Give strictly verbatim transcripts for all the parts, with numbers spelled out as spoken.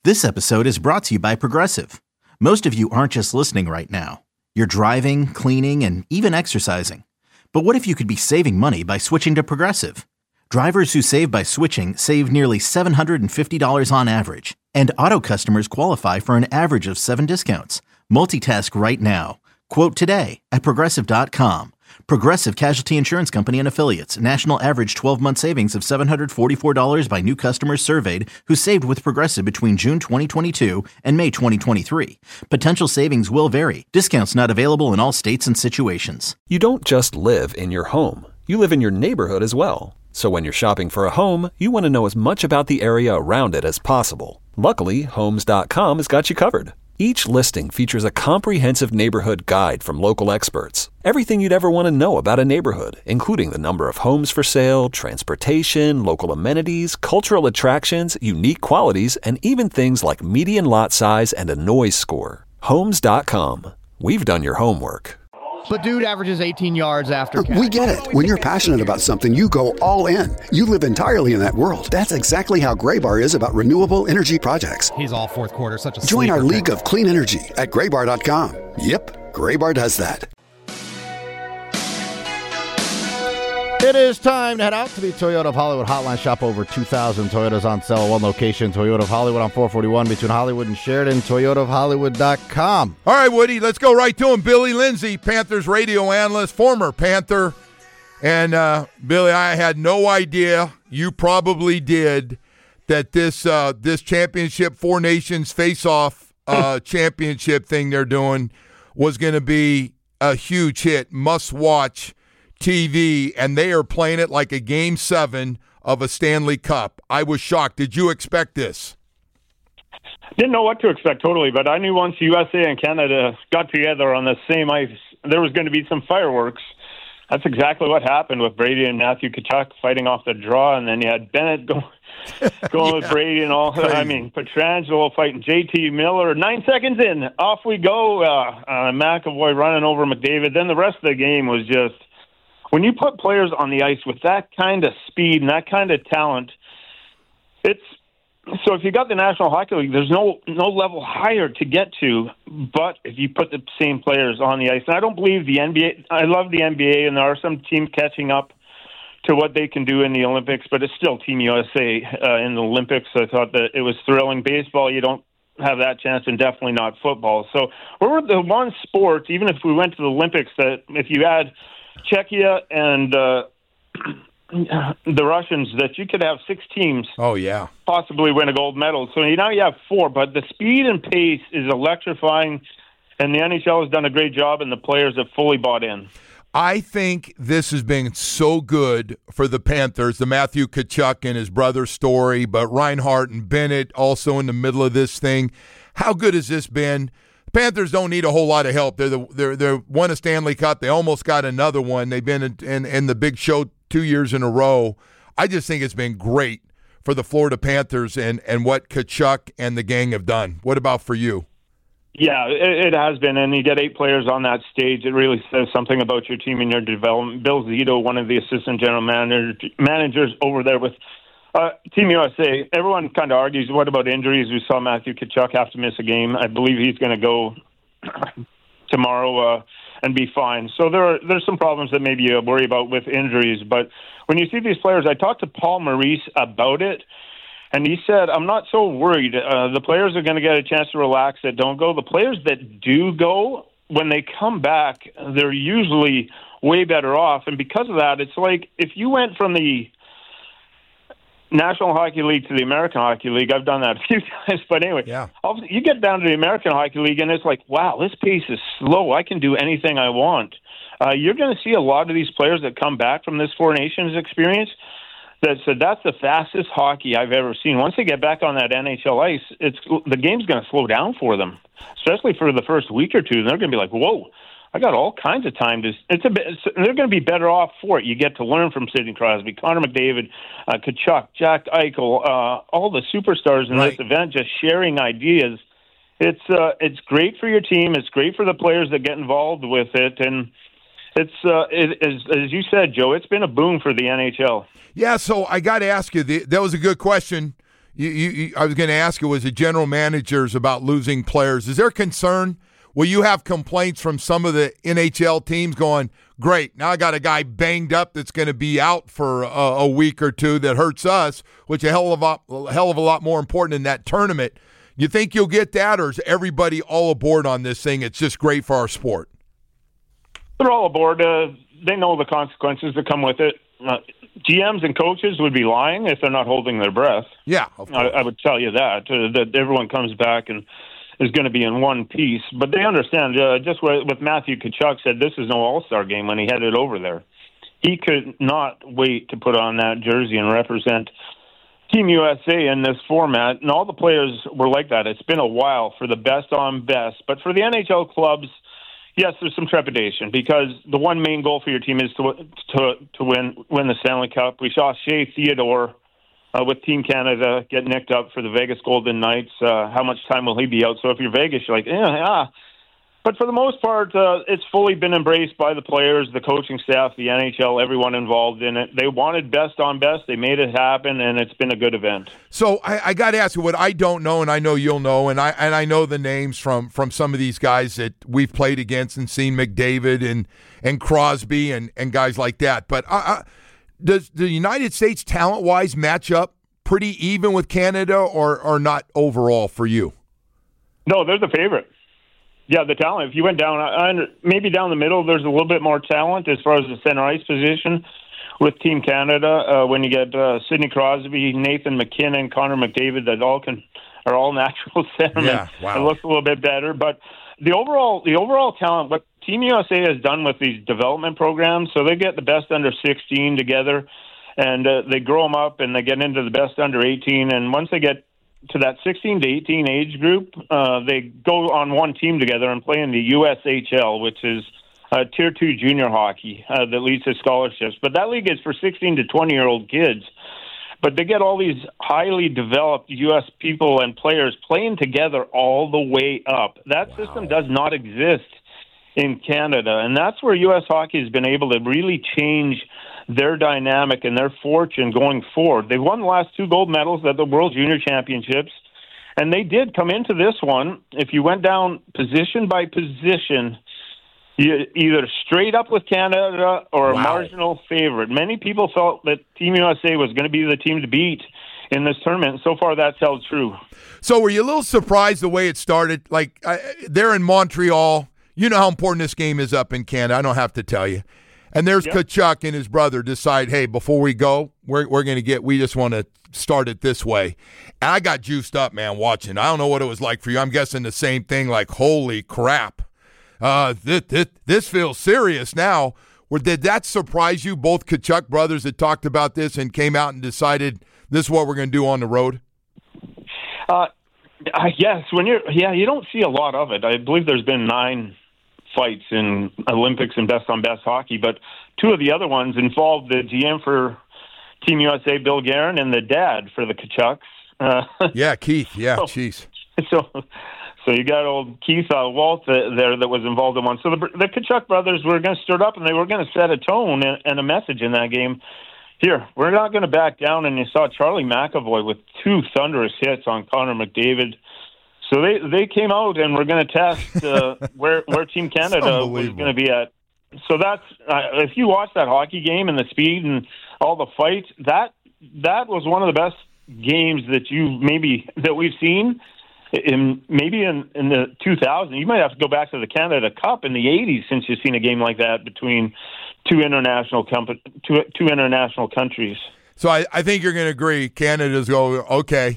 This episode is brought to you by Progressive. Most of you aren't just listening right now. You're driving, cleaning, and even exercising. But what if you could be saving money by switching to Progressive? Drivers who save by switching save nearly seven hundred fifty dollars on average. And auto customers qualify for an average of seven discounts. Multitask right now. Quote today at Progressive dot com. Progressive Casualty Insurance Company and Affiliates. National average twelve-month savings of seven hundred forty-four dollars by new customers surveyed who saved with Progressive between June twenty twenty-two and May twenty twenty-three. Potential savings will vary. Discounts not available in all states and situations. You don't just live in your home. You live in your neighborhood as well. So when you're shopping for a home, you want to know as much about the area around it as possible. Luckily, Homes dot com has got you covered. Each listing features a comprehensive neighborhood guide from local experts. Everything you'd ever want to know about a neighborhood, including the number of homes for sale, transportation, local amenities, cultural attractions, unique qualities, and even things like median lot size and a noise score. Homes dot com. We've done your homework. But dude averages eighteen yards after catch. We get it. When you're passionate about something, you go all in. You live entirely in that world. That's exactly how Graybar is about renewable energy projects. He's all fourth quarter, such a Join our sleeper league pick. of clean energy at graybar dot com. Yep, Graybar does that. It is time to head out to the Toyota of Hollywood hotline. Shop over two thousand Toyotas on sale at one location. Toyota of Hollywood on four forty-one between Hollywood and Sheridan. Toyota of Hollywood dot com. All right, Woody, let's go right to him. Billy Lindsay, Panthers radio analyst, former Panther. And, uh, Billy, I had no idea, you probably did, that this uh, this championship, Four Nations face-off uh, championship thing they're doing was going to be a huge hit, must-watch T V, and they are playing it like a game seven of a Stanley Cup. I was shocked. Did you expect this? Didn't know what to expect totally, but I knew once U S A and Canada got together on the same ice, there was going to be some fireworks. That's exactly what happened with Brady and Matthew Tkachuk fighting off the draw, and then you had Bennett go, going yeah, with Brady and all. Crazy. I mean, Pietrangelo fighting J T Miller. Nine seconds in, off we go. Uh, uh, McAvoy running over McDavid. Then the rest of the game was just, when you put players on the ice with that kind of speed and that kind of talent, it's so if you got the National Hockey League, there's no no level higher to get to. But if you put the same players on the ice, and I don't believe the N B A. I love the N B A, and there are some teams catching up to what they can do in the Olympics, but it's still Team U S A uh, in the Olympics. I thought that it was thrilling. Baseball, you don't have that chance, and definitely not football. So we're the one sport, even if we went to the Olympics, that if you add Czechia and uh, the Russians, that you could have six teams. Oh yeah, possibly win a gold medal. So now you have four, but the speed and pace is electrifying, and the N H L has done a great job, and the players have fully bought in. I think this has been so good for the Panthers, the Matthew Tkachuk and his brother story, but Reinhart and Bennett also in the middle of this thing. How good has this been? Panthers don't need a whole lot of help. They're the, they're they're won a Stanley Cup. They almost got another one. They've been in, in, in the big show two years in a row. I just think it's been great for the Florida Panthers and, and what Tkachuk and the gang have done. What about for you? Yeah, it, it has been, and you get eight players on that stage. It really says something about your team and your development. Bill Zito, one of the assistant general manager, managers over there with Uh, Team U S A, everyone kind of argues, what about injuries? We saw Matthew Tkachuk have to miss a game. I believe he's going to go tomorrow uh, and be fine. So there are, there's some problems that maybe you worry about with injuries. But when you see these players, I talked to Paul Maurice about it, and he said, I'm not so worried. Uh, the players are going to get a chance to relax that don't go. The players that do go, when they come back, they're usually way better off. And because of that, it's like if you went from the National Hockey League to the American Hockey League. I've done that a few times, but anyway, yeah. You get down to the American Hockey League, and it's like, wow, this pace is slow. I can do anything I want. Uh, you're going to see a lot of these players that come back from this Four Nations experience that said that's the fastest hockey I've ever seen. Once they get back on that N H L ice, it's the game's going to slow down for them, especially for the first week or two. They're going to be like, whoa. I got all kinds of time to. It's a bit. They're going to be better off for it. You get to learn from Sidney Crosby, Connor McDavid, uh, Tkachuk, Jack Eichel, uh, all the superstars in right. this event, just sharing ideas. It's uh, it's great for your team. It's great for the players that get involved with it, and it's uh, it, as as you said, Joe. It's been a boom for the N H L. Yeah. So I got to ask you. The, that was a good question. you, you, you, I was going to ask you, was the general managers about losing players? Is there concern? Will you have complaints from some of the N H L teams going, great, now I got a guy banged up that's going to be out for a, a week or two that hurts us, which is a hell of a, a hell of a lot more important in that tournament. You think you'll get that, or is everybody all aboard on this thing? It's just great for our sport. They're all aboard. Uh, they know the consequences that come with it. Uh, G Ms and coaches would be lying if they're not holding their breath. Yeah, of I, I would tell you that, uh, that everyone comes back and is going to be in one piece. But they understand, uh, just what, what Matthew Tkachuk said, this is no all-star game when he headed over there. He could not wait to put on that jersey and represent Team U S A in this format, and all the players were like that. It's been a while for the best on best. But for the N H L clubs, yes, there's some trepidation because the one main goal for your team is to to to win win the Stanley Cup. We saw Shea Theodore uh, with Team Canada get nicked up for the Vegas Golden Knights. Uh, how much time will he be out? So if you're Vegas, you're like, yeah, yeah. But for the most part, uh, it's fully been embraced by the players, the coaching staff, the N H L, everyone involved in it. They wanted best on best. They made it happen, and it's been a good event. So I, I got to ask you what I don't know, and I know you'll know, and I and I know the names from, from some of these guys that we've played against and seen, McDavid and and Crosby and, and guys like that. But uh, uh, does the United States talent-wise match up pretty even with Canada, or, or not overall for you? No, they're the favorite. Yeah, the talent. If you went down, uh, maybe down the middle, there's a little bit more talent as far as the center ice position with Team Canada. Uh, when you get uh, Sidney Crosby, Nathan McKinnon, Connor McDavid, that all can are all natural centermen. Yeah, wow. It looks a little bit better, but the overall the overall talent. What Team U S A has done with these development programs, so they get the best under sixteen together, and uh, they grow them up, and they get into the best under eighteen, and once they get to that sixteen to eighteen age group, uh, they go on one team together and play in the U S H L, which is uh, Tier two junior hockey uh, that leads to scholarships. But that league is for sixteen to twenty-year-old kids. But they get all these highly developed U S people and players playing together all the way up. That wow. system does not exist in Canada, and that's where U S hockey has been able to really change their dynamic and their fortune going forward. They've won the last two gold medals at the World Junior Championships, and they did come into this one. If you went down position by position, you, either straight up with Canada or wow. a marginal favorite. Many people felt that Team U S A was going to be the team to beat in this tournament. So far, that's held true. So were you a little surprised the way it started? Like, uh, they're in Montreal. You know how important this game is up in Canada. I don't have to tell you. And there's yep. Tkachuk and his brother decide, hey, before we go, we're we're going to get, we just want to start it this way. And I got juiced up, man, watching. I don't know what it was like for you. I'm guessing the same thing, like, holy crap. Uh, this, this, this feels serious now. Or did that surprise you? Both Tkachuk brothers had talked about this and came out and decided this is what we're going to do on the road? Uh, uh, yes, when you're, yeah, you don't see a lot of it. I believe there's been nine fights in Olympics and best on best hockey, but two of the other ones involved the G M for Team U S A, Bill Guerin, and the dad for the Tkachuks. Uh, yeah, Keith. Yeah, so, jeez. So, so you got old Keith uh, Walt there that was involved in one. So the, the Tkachuk brothers were going to stir it up, and they were going to set a tone and, and a message in that game. Here, we're not going to back down, and you saw Charlie McAvoy with two thunderous hits on Connor McDavid. So they, they came out and we're going to test uh, where where Team Canada was going to be at. So that's uh, if you watch that hockey game and the speed and all the fights, that that was one of the best games that you maybe that we've seen in maybe in, in the two thousands. You might have to go back to the Canada Cup in the eighties since you've seen a game like that between two international comp- two two international countries. So I, I think you're going to agree. Canada's go okay.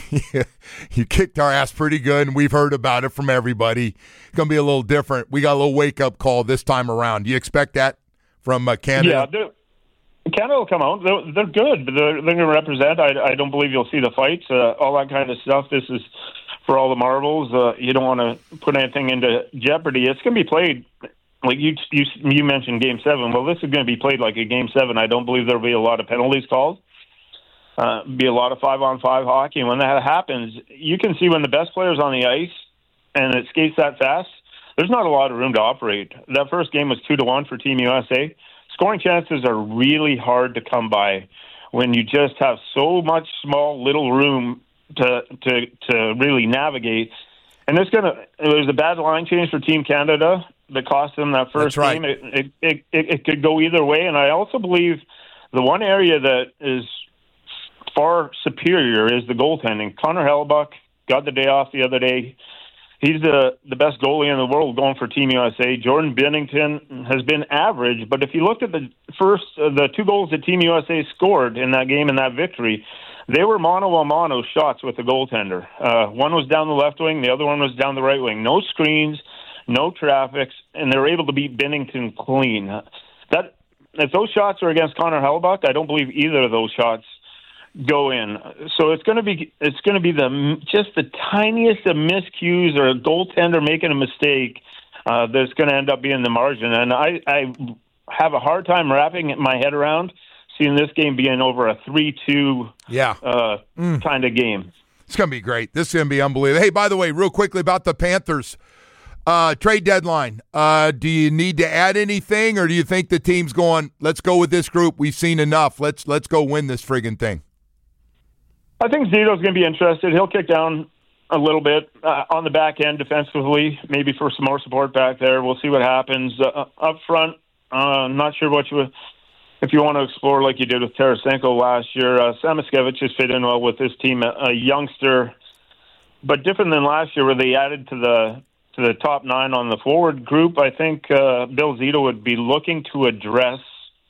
You kicked our ass pretty good, and we've heard about it from everybody. It's going to be a little different. We got a little wake-up call this time around. Do you expect that from uh, Canada? Yeah, Canada will come out. They're, they're good, but they're, they're going to represent. I, I don't believe you'll see the fights, uh, all that kind of stuff. This is for all the marbles. Uh, you don't want to put anything into jeopardy. It's going to be played like you, you, you mentioned Game seven. Well, this is going to be played like a Game seven. I don't believe there will be a lot of penalties called. Uh, be a lot of five-on-five hockey. And when that happens, you can see when the best player's on the ice and it skates that fast, there's not a lot of room to operate. That first game was two to one for Team U S A. Scoring chances are really hard to come by when you just have so much small little room to to to really navigate. And it's gonna. It was a bad line change for Team Canada that cost them that first That's right. game. It, it it it could go either way, and I also believe the one area that is far superior is the goaltending. Connor Hellebuck got the day off the other day. He's the the best goalie in the world going for Team U S A. Jordan Binnington has been average, but if you looked at the first uh, the two goals that Team U S A scored in that game in that victory, they were mano-a-mano shots with the goaltender. Uh, one was down the left wing, the other one was down the right wing. No screens, no traffics, and they were able to beat Binnington clean. That if those shots are against Connor Hellebuck, I don't believe either of those shots go in. So it's going to be it's going to be the just the tiniest of miscues or a goaltender making a mistake uh, that's going to end up being the margin. And I, I have a hard time wrapping my head around seeing this game being over a three two yeah. uh, mm. kind of game. It's going to be great. This is going to be unbelievable. Hey, by the way, real quickly about the Panthers uh, trade deadline. Uh, do you need to add anything, or do you think the team's going, let's go with this group, we've seen enough, let's let's go win this friggin' thing? I think Zito's going to be interested. He'll kick down a little bit uh, on the back end defensively, maybe for some more support back there. We'll see what happens. Uh, up front, uh, I'm not sure what you if you want to explore like you did with Tarasenko last year. Uh, Samoskevich has fit in well with this team, a, a youngster, but different than last year where they added to the to the top nine on the forward group. I think uh, Bill Zito would be looking to address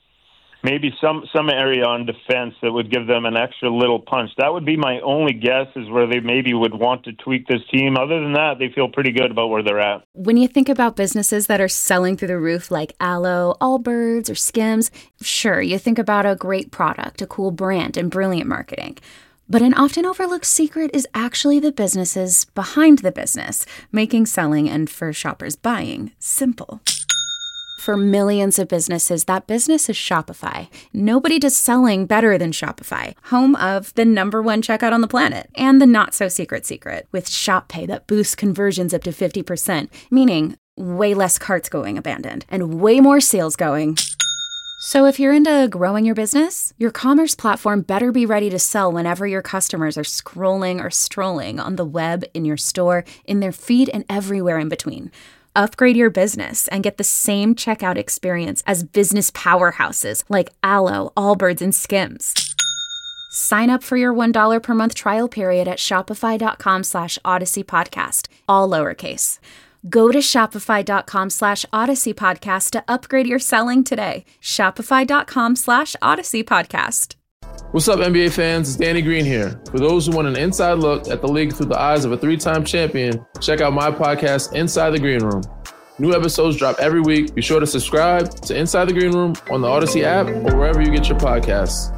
maybe some, some area on defense that would give them an extra little punch. That would be my only guess, is where they maybe would want to tweak this team. Other than that, they feel pretty good about where they're at. When you think about businesses that are selling through the roof like Aloe, Allbirds, or Skims, sure, you think about a great product, a cool brand, and brilliant marketing. But an often overlooked secret is actually the businesses behind the business, making selling and, for shoppers, buying simple. For millions of businesses, that business is Shopify. Nobody does selling better than Shopify, home of the number one checkout on the planet, and the not-so-secret secret, with Shop Pay that boosts conversions up to fifty percent, meaning way less carts going abandoned, and way more sales going. So if you're into growing your business, your commerce platform better be ready to sell whenever your customers are scrolling or strolling on the web, in your store, in their feed, and everywhere in between. Upgrade your business and get the same checkout experience as business powerhouses like Aloe, Allbirds, and Skims. Sign up for your one dollar per month trial period at shopify.com slash Odyssey Podcast, all lowercase. Go to shopify.com slash Odyssey Podcast to upgrade your selling today. Shopify.com slash Odyssey Podcast. What's up, N B A fans? It's Danny Green here. For those who want an inside look at the league through the eyes of a three-time champion, check out my podcast, Inside the Green Room. New episodes drop every week. Be sure to subscribe to Inside the Green Room on the Odyssey app or wherever you get your podcasts.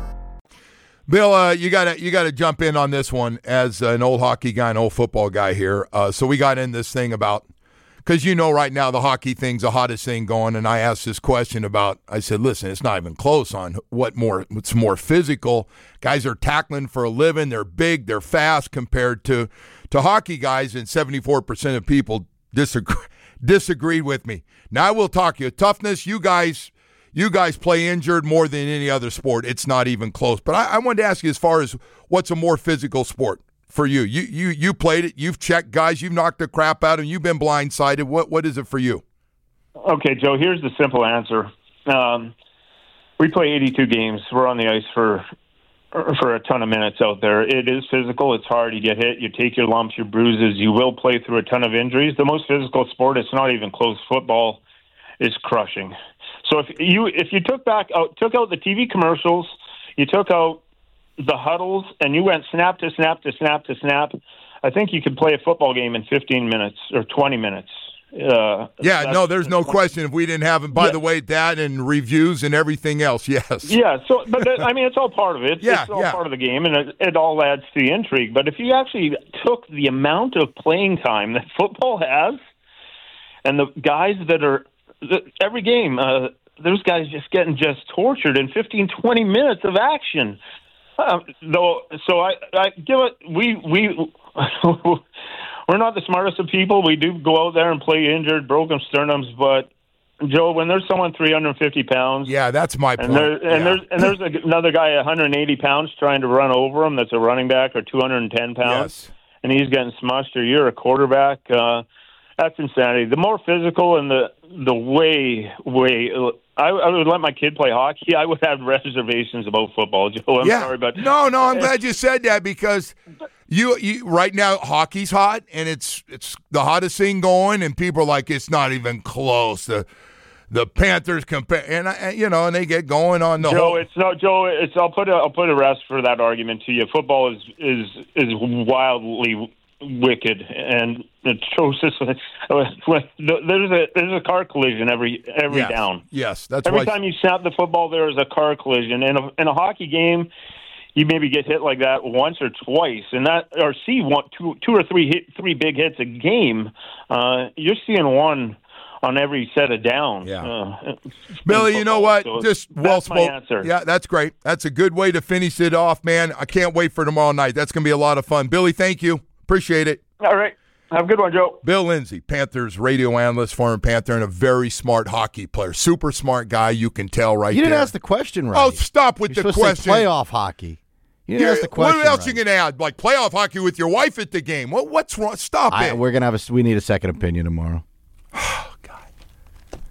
Bill, uh, you gotta you gotta jump in on this one as an old hockey guy, an old football guy here. Uh, so we got in this thing about, because you know right now the hockey thing's the hottest thing going, and I asked this question about, I said, listen, it's not even close on what more, what's more physical. Guys are tackling for a living, they're big, they're fast compared to, to hockey guys, and seventy-four percent of people disagree, disagreed with me. Now I will talk to you. Toughness, you guys you guys play injured more than any other sport. It's not even close. But I, I wanted to ask you as far as what's a more physical sport for you. You you you played it. You've checked guys. You've knocked the crap out of them. You've been blindsided. What What is it for you? Okay, Joe, here's the simple answer. Um, we play eighty-two games. We're on the ice for for a ton of minutes out there. It is physical. It's hard. You get hit. You take your lumps, your bruises. You will play through a ton of injuries. The most physical sport, it's not even close, football, is crushing. So if you if you took back out took out the T V commercials, you took out the huddles, and you went snap to snap to snap to snap, I think you could play a football game in fifteen minutes or twenty minutes. Uh, yeah, no, there's no question. If we didn't have it, by yeah. the way, that and reviews and everything else, yes. Yeah, so but the, I mean, it's all part of it. Yeah, it's all yeah. part of the game, and it, it all adds to the intrigue. But if you actually took the amount of playing time that football has, and the guys that are the, every game, uh, those guys just getting just tortured in fifteen, twenty minutes of action. Uh, though, so I, I give it. We we. We're not the smartest of people. We do go out there and play injured, broken sternums, but Joe, when there's someone three hundred fifty pounds, yeah, that's my point. And, there, and yeah. there's and there's a, another guy one hundred eighty pounds trying to run over him. That's a running back, or two hundred ten pounds, yes. and he's getting smushed. Or you're a quarterback. Uh, that's insanity. The more physical and the the way way. I, I would let my kid play hockey. I would have reservations about football, Joe. I'm yeah. sorry, but no, no. I'm glad you said that because you, you right now hockey's hot and it's it's the hottest thing going, and people are like it's not even close. The the Panthers compare, and I, you know, and they get going on the Joe. whole. It's no Joe. It's I'll put a I'll put a rest for that argument to you. Football is is is wildly wicked and atrocious. There's a there's a car collision every every yes. down. Yes, that's every why time you snap the football, there is a car collision. In a, in a hockey game, you maybe get hit like that once or twice, and that or see one two two or three hit, three big hits a game. Uh, you're seeing one on every set of down. Yeah. Uh, Billy, you know what? So Just well spoken. Answer. Yeah, that's great. That's a good way to finish it off, man. I can't wait for tomorrow night. That's going to be a lot of fun. Billy, thank you. Appreciate it. All right. Have a good one, Joe. Bill Lindsay, Panthers radio analyst, former Panther, and a very smart hockey player. Super smart guy, you can tell right You didn't there. ask the question right. Oh, stop with You're the supposed question. To say playoff hockey. You didn't Yeah, ask the question what else right. you going to add? Like playoff hockey with your wife at the game? What, what's wrong? Stop I, it. we're gonna have a. We need a second opinion tomorrow. Oh, God.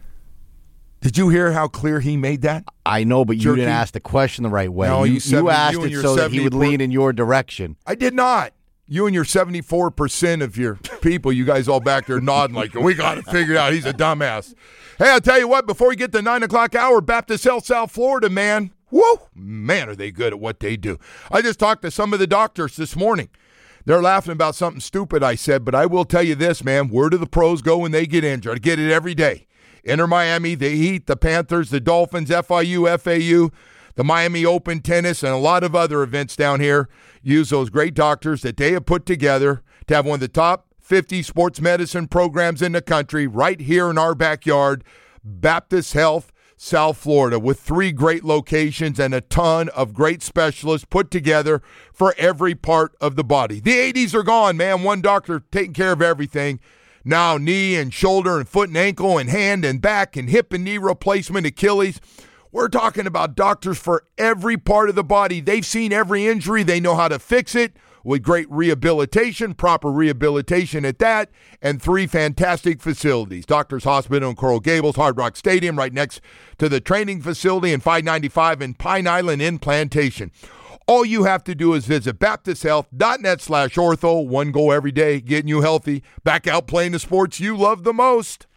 Did you hear how clear he made that? I know, but you Jerky? didn't ask the question the right way. No, you, you seventy- you asked you and it your so that he would seventy lean in your direction. I did not. You and your seventy-four percent of your people, you guys all back there nodding like, we got it figured out. He's a dumbass. Hey, I'll tell you what, before we get to nine o'clock hour, Baptist Health South Florida, man, whoa, man, are they good at what they do. I just talked to some of the doctors this morning. They're laughing about something stupid I said, but I will tell you this, man, where do the pros go when they get injured? I get it every day. Inter Miami, the Heat, the Panthers, the Dolphins, F I U, F A U, the Miami Open Tennis, and a lot of other events down here use those great doctors that they have put together to have one of the top fifty sports medicine programs in the country right here in our backyard, Baptist Health, South Florida, with three great locations and a ton of great specialists put together for every part of the body. The eighties are gone, man. One doctor taking care of everything. Now knee and shoulder and foot and ankle and hand and back and hip and knee replacement, Achilles. We're talking about doctors for every part of the body. They've seen every injury. They know how to fix it with great rehabilitation, proper rehabilitation at that, and three fantastic facilities. Doctors Hospital in Coral Gables, Hard Rock Stadium right next to the training facility, and five ninety-five in Pine Island in Plantation. All you have to do is visit baptist health dot net slash ortho. One goal every day, getting you healthy, back out playing the sports you love the most.